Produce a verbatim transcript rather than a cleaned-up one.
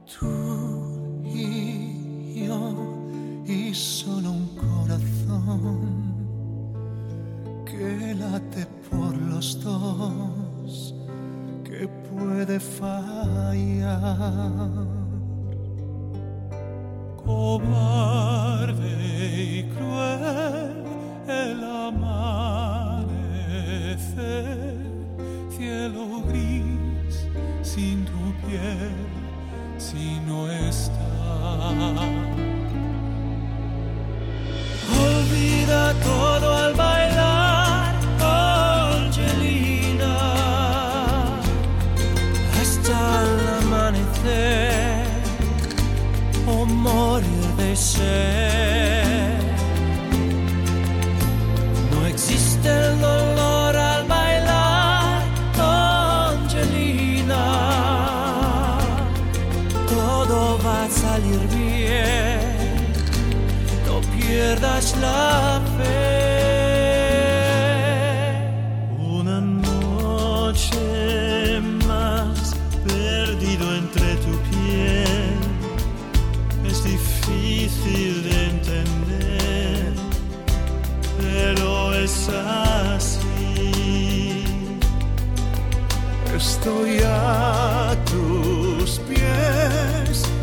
Tú y yo y solo un corazón que late por los dos, que puede fallar. Cobarde y cruel el amanecer, cielo gris sin tu piel, si no está. Olvida todo al bailar, Angelina, hasta el amanecer o morir de sed. No existe el dolor al bailar, Angelina, todo va a salir bien, no pierdas la fe. Una noche más perdido entre tu piel, es difícil de entender, pero es así. Estoy a tus pies,